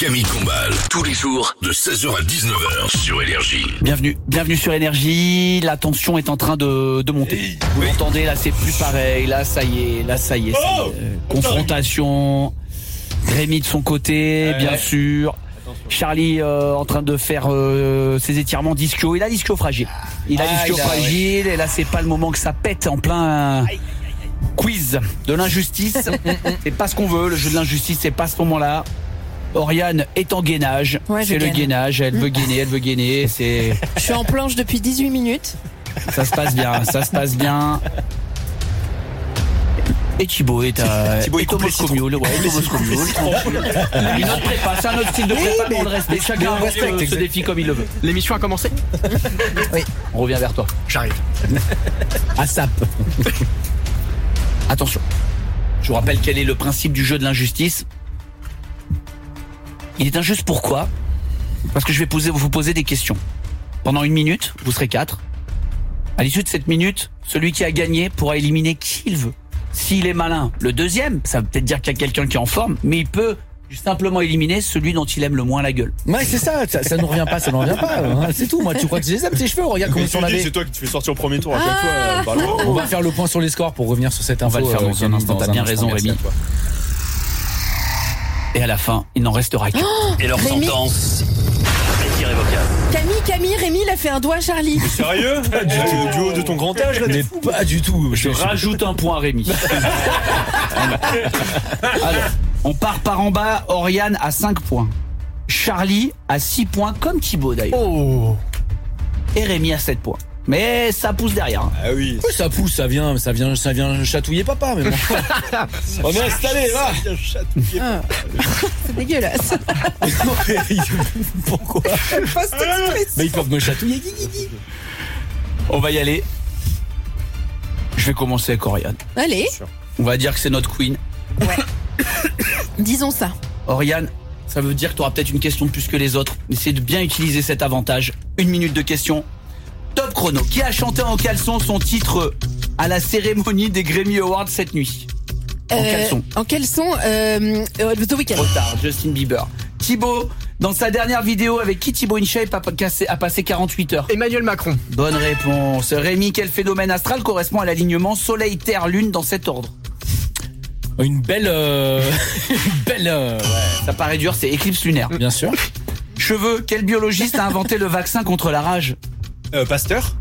Camille Combal, tous les jours de 16h à 19h sur Énergie. Bienvenue sur Énergie. La tension est en train de monter. Vous l'entendez, là c'est plus pareil. Là ça y est. Confrontation. Rémi de son côté, bien sûr. Charlie en train de faire ses étirements d'ischio. Il a l'ischio fragile. Et là c'est pas le moment que ça pète en plein quiz de l'injustice. C'est pas ce qu'on veut. Le jeu de l'injustice, c'est pas ce moment-là. Oriane est en gainage, c'est le gainage, elle veut gainer, c'est... Je suis en planche depuis 18 minutes. Ça se passe bien. Et Thibaut est à... Thibaut est Thomas Comio, Une autre prépa, c'est un autre style de prépa, mais on le respecte. Chacun respecte ce défi comme il le veut. L'émission a commencé ? Oui. On revient vers toi. J'arrive. ASAP. Attention. Je vous rappelle quel est le principe du jeu de l'injustice. Il est injuste pourquoi ? Parce que je vais vous poser des questions. Pendant 1 minute, vous serez 4. À l'issue de cette minute, celui qui a gagné pourra éliminer qui il veut. S'il est malin, le deuxième, ça veut peut-être dire qu'il y a quelqu'un qui est en forme, mais il peut simplement éliminer celui dont il aime le moins la gueule. Ouais, c'est ça nous revient pas, c'est tout. Moi, tu crois que je les aime, tes cheveux, regarde comment ils sont lavés. C'est toi qui te fais sortir au premier tour à chaque fois. On va faire le point sur les scores pour revenir sur cette info. On va le faire dans un instant, t'as bien raison Rémi. Et à la fin, il n'en restera qu'un. Et leur Rémi. sentence est irrévocable. Camille, Rémi, il a fait un doigt à Charlie. Sérieux ? Du haut de ton grand âge là. Mais pas du tout. Je rajoute un point à Rémi. Alors, on part par en bas. Oriane à 5 points. Charlie à 6 points, comme Thibaut d'ailleurs. Oh. Et Rémi à 7 points. Mais ça pousse derrière. Ah oui. Oui, ça pousse, ça vient chatouiller papa, mais bon. On est installé, va. C'est dégueulasse. Pourquoi ? Mais ils peuvent me chatouiller, Guigui. On va y aller. Je vais commencer avec Oriane. Allez, On va dire que c'est notre queen. disons ça. Oriane, ça veut dire que tu auras peut-être une question de plus que les autres. Essayez de bien utiliser cet avantage. 1 minute de question. Top chrono. Qui a chanté en caleçon son titre à la cérémonie des Grammy Awards cette nuit ? En caleçon, The Weeknd. Trop tard, Justin Bieber. Thibaut, dans sa dernière vidéo, avec qui Thibaut InShape a passé 48 heures ? Emmanuel Macron. Bonne réponse. Rémi, quel phénomène astral correspond à l'alignement Soleil, Terre, Lune dans cet ordre ? Une belle, Ça paraît dur, c'est éclipse lunaire. bien sûr. Cheveux, quel biologiste a inventé le vaccin contre la rage ? Pasteur.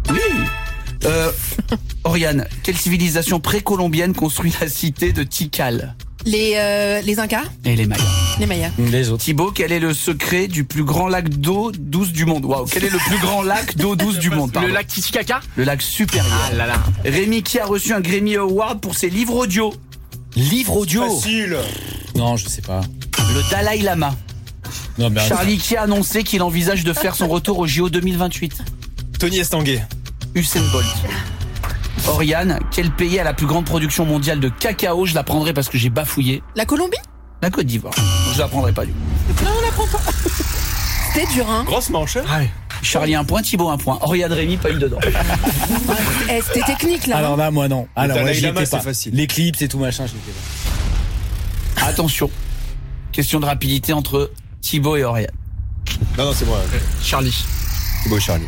Oriane, quelle civilisation précolombienne construit la cité de Tikal ? Les Incas, Et les Mayas. les Mayas. Les autres. Thibaut, quel est le secret du plus grand lac d'eau douce du monde ? Waouh, quel est le plus grand lac d'eau douce du monde ? Pardon. Le lac Titicaca. Le lac supérieur. Ah là là. Rémi, qui a reçu un Grammy Award pour ses livres audio ? Livre audio. Facile. Non, je sais pas. Le Dalai Lama. Non, mais Charlie, qui a annoncé qu'il envisage de faire son retour au JO 2028 ? Tony Estanguet. Usain Bolt. Oriane, quel pays a la plus grande production mondiale de cacao ? Je la prendrai parce que j'ai bafouillé. La Colombie ? La Côte d'Ivoire. Je la prendrai pas du coup. Non, on la prend pas. C'était dur, hein. Grosse manche. Hein. Charlie 1 point, Thibaut 1 point. Oriane, Rémi, pas eu dedans. C'était technique, là. alors là, moi non. Alors Dalai ouais, j'y Lama, étais pas. c'est facile. L'éclipse et tout machin, je l'étais pas. Attention. Question de rapidité entre Thibaut et Oriane. Non, c'est moi. Charlie. C'est beau, Charlie.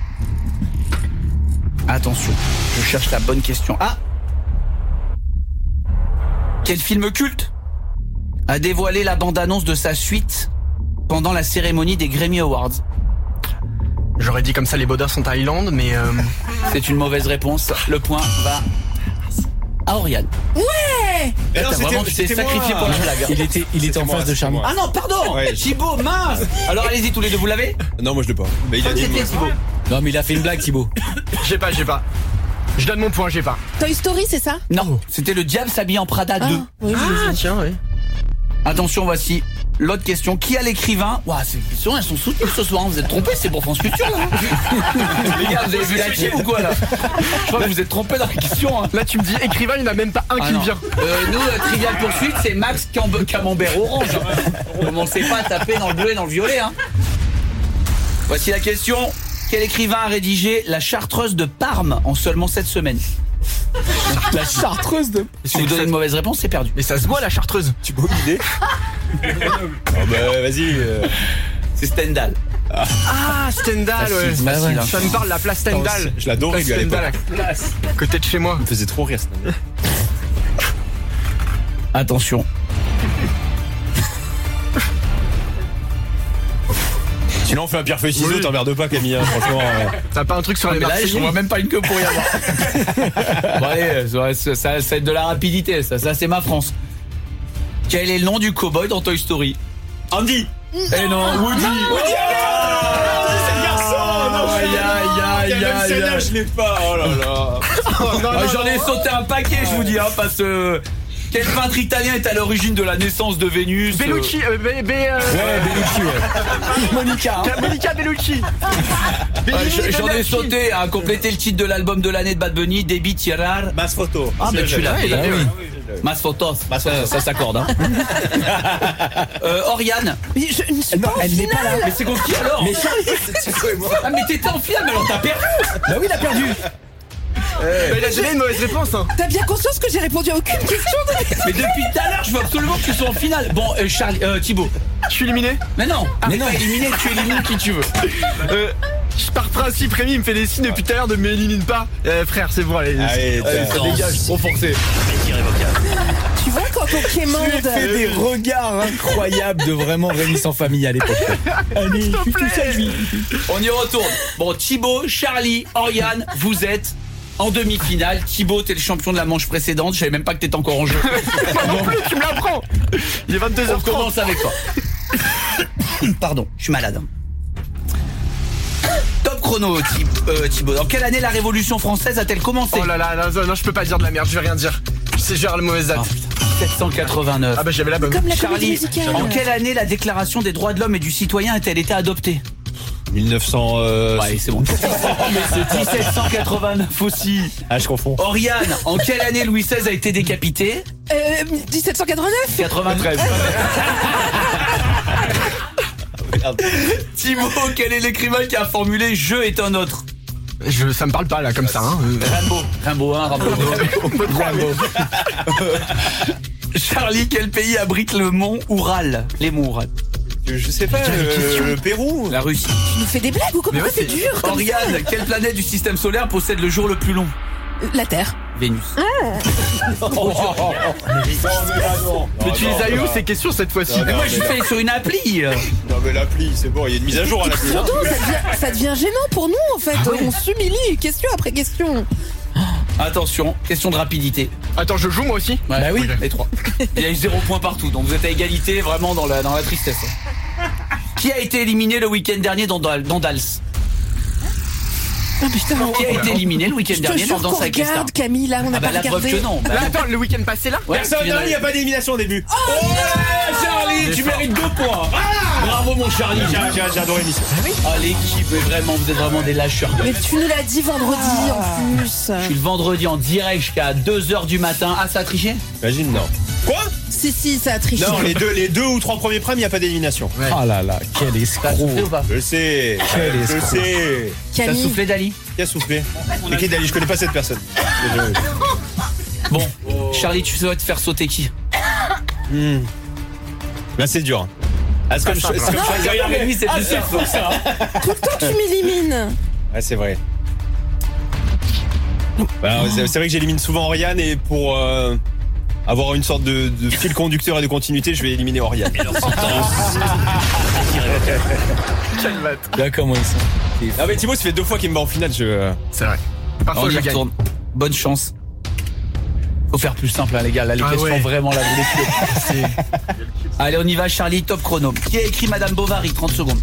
Attention. Je cherche la bonne question. Ah ! Quel film culte a dévoilé la bande-annonce de sa suite pendant la cérémonie des Grammy Awards ? J'aurais dit comme ça, les Bodas sont en Thaïlande, mais C'est une mauvaise réponse. Le point va à Oriane. Eh non, Tu t'es sacrifié pour la blague. Il était en face de Charlie. Ah non, pardon. Ouais. Thibaut, mince. Alors allez-y tous les deux, vous l'avez ? Non, moi je l'ai pas. Mais il a dit. C'était Thibaut. Non, mais il a fait une blague, Thibaut. J'ai pas. Je donne mon point, j'ai pas. Toy Story, c'est ça ? Non, c'était le diable s'habille en Prada 2. Oui, Tiens, oui. Attention, voici l'autre question. Qui a l'écrivain ? Ouah, ces questions, elles sont soutenues ce soir. Vous êtes trompés, c'est pour France Culture, là. Les gars, vous avez vu la team ou quoi, là ? Je crois que vous êtes trompés dans la question, hein. Là, tu me dis écrivain, il n'y en a même pas un qui non. me vient. Nous, Trivial Poursuite, c'est Max Camembert Orange. Commencez pas à taper dans le bleu et dans le violet, hein. Voici la question. Quel écrivain a rédigé La Chartreuse de Parme en seulement 7 semaines ? La chartreuse de... Si vous donnez une mauvaise réponse, c'est perdu. Mais ça se voit, la chartreuse. Tu peux idée. Oh bah vas-y. C'est Stendhal. Ah, Stendhal, ouais. Facile, hein. Ça me parle, la place Stendhal. Je l'adorais lui à l'époque. Stendhal, à côté de chez moi. Il me faisait trop rire. Attention. Sinon on fait un pierre feuille ciseaux, Oui. t'emmerdes pas Camille, hein, franchement. T'as pas un truc sur les Mais là, Marseillais? on voit même pas une queue pour y avoir. Bon, allez, ça va être de la rapidité, ça c'est ma France. Quel est le nom du cowboy dans Toy Story? Andy. Eh non, Woody. C'est le garçon. Aïe. Je l'ai pas. Oh là là. J'en ai sauté un paquet, je vous dis, hein, parce que quel peintre italien est à l'origine de la naissance de Vénus? Bellucci, Ouais, Bellucci, ouais. Monica. Hein. Monica Bellucci. J'en ai sauté à compléter le titre de l'album de l'année de Bad Bunny, Debbie Tirar. Masse photo. Ah, mais tu l'as. Mas Photos, ça s'accorde. Hein. Oriane. Mais je ne suis pas en elle n'est pas là. finale. Mais c'est contre qui alors? Ah, mais t'étais en finale, mais alors t'as perdu. Bah oui, il a perdu. Il a donné une mauvaise réponse. Hein. T'as bien conscience que j'ai répondu à aucune question Mais depuis tout à l'heure, je veux absolument que tu sois en finale. Bon, Thibaut. Je suis éliminé. Mais non, pas éliminé, tu élimines qui tu veux. Je pars principe, Rémi il me fait des signes depuis tout à l'heure de m'élimine pas. Frère, c'est bon, allez. Allez, Ça dégage, trop forcé. Tu vois quand on quémande. Tu fais des regards incroyables de vraiment Rémi sans famille à l'époque. Allez, je suis tout seul, lui. On y retourne. Bon, Thibaut, Charlie, Oriane, vous êtes en demi-finale. Thibaut, t'es le champion de la manche précédente. Je savais même pas que t'étais encore en jeu. Non plus, tu me l'apprends. Il est 22h30. On commence avec toi. Pardon, je suis malade. Top chrono, Thibaut. Dans quelle année la Révolution française a-t-elle commencé? Oh là là, non, je peux pas dire de la merde, je vais rien dire. C'est genre la mauvaise date. 789. Ah bah j'avais la bonne. Comme la comédie Charlie, musicale. en quelle année la Déclaration des droits de l'homme et du citoyen a-t-elle été adoptée? 1900. Ouais, c'est bon. Mais c'est 1789 aussi. Ah, je confonds. Oriane, en quelle année Louis XVI a été décapité? 1789. 93. Thibaut, quel est l'écrivain qui a formulé « Je est un autre » Ça me parle pas là comme ça. Hein. Rimbaud 1, Rimbaud 2. Charlie, quel pays abrite le mont Oural? Les monts Oural. Je sais pas, le Pérou. La Russie. Tu nous fais des blagues ou comment? Mais ouais, c'est dur comme Oriane, quelle planète du système solaire possède le jour le plus long? ça. La Terre. Vénus. Mais tu les as eu où ces questions cette fois-ci? Mais moi je suis fait sur une appli. Non mais l'appli, c'est bon, il y a une mise à jour à l'appli. Surtout, ça devient gênant pour nous en fait. On s'humilie question après question. Attention, question de rapidité. Attends, je joue moi aussi? Ouais, Bah oui. les trois. Il y a eu 0 point partout, donc vous êtes à égalité vraiment dans la tristesse. Qui a été éliminé le week-end dernier dans Dals? Ah putain. Qui a été éliminé le week-end Je te dernier dans jure Danse qu'on avec les stars? regarde Camille là, on n'a Ah bah pas la preuve regardé. que non. Bah, Là, attends, le week-end passé là? ouais, Personne, il n'y a pas d'élimination au début. Charlie, tu mérites 2 points. Bravo mon Charlie. J'ai adoré l'émission. Ah l'équipe est vraiment, vous êtes vraiment des lâcheurs. Mais tu nous l'as dit vendredi en plus. Je suis le vendredi en direct jusqu'à 2h du matin. Ah ça a triché? Imagine, non. Quoi? Si, ça a triché. Non, les deux ou trois premiers primes, il n'y a pas d'élimination. Ouais. Oh là là, quel T'as soufflé ou escroc. pas? Je le sais. Quel Je le escroc. sais. T'as Camille. soufflé Dali? Qui a soufflé? Mais qui est Dali? Je connais pas cette personne. Désolé. Bon, Charlie, tu souhaites faire sauter qui? Là, c'est dur. Ah, c'est comme simple, Regarde Rémi, c'est plus simple comme ça. Tout le temps tu m'élimines. Ouais, c'est vrai. Bah, c'est vrai que j'élimine souvent Oriane et pour avoir une sorte de fil conducteur et de continuité, je vais éliminer Oriane. Quel mat. Là, comment ils sont? Ah, mais Thibaut, ça fait 2 fois qu'il me bat en finale. C'est vrai. On Parfois y je gagne. retourne. Bonne chance. Faut faire plus simple, hein, les gars. Là, les Ah questions ouais. vraiment là, vous les Allez, on y va, Charlie. Top chrono. Qui a écrit Madame Bovary? 30 secondes.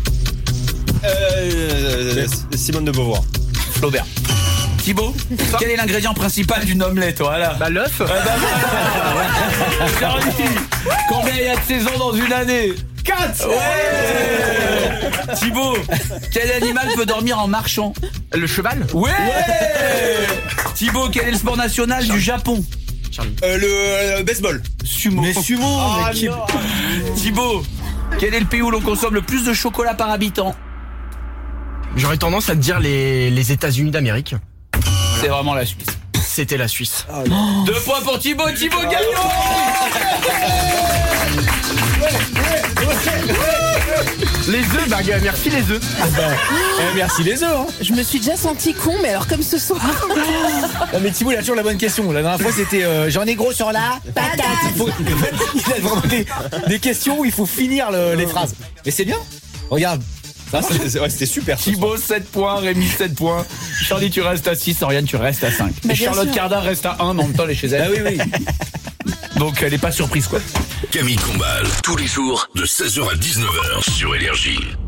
Simone de Beauvoir. Flaubert. Thibaut, quel est l'ingrédient principal d'une omelette? Voilà. Bah l'œuf. Charlie, combien il y a de saisons dans une année? 4. Ouais. Thibaut, quel animal peut dormir en marchant? Le cheval. Ouais. Thibaut, quel est le sport national du Japon? Le baseball. Sumo. Mais sumo, Ah, mais qui- non. Thibaut, quel est le pays où l'on consomme le plus de chocolat par habitant? J'aurais tendance à te dire les États-Unis d'Amérique. C'est vraiment la Suisse. C'était la Suisse. 2 points pour Thibaut. Thibaut gagnant. Les œufs, bah merci les œufs. Merci les œufs. Hein. Je me suis déjà senti con, mais alors comme ce soir. Non mais Thibaut il a toujours la bonne question. La dernière fois c'était j'en ai gros sur la patate. Il a vraiment des questions où il faut finir les phrases. Mais c'est bien. Regarde. C'était super. Thibaut 7 points, Rémi 7 points, Charlie tu restes à 6, Oriane tu restes à 5. Bah, Et bien Charlotte sûr. Cardin reste à 1, mais en même temps elle est chez elle. Ah oui. Donc elle est pas surprise quoi. Camille Combal, tous les jours de 16h à 19h sur Énergie.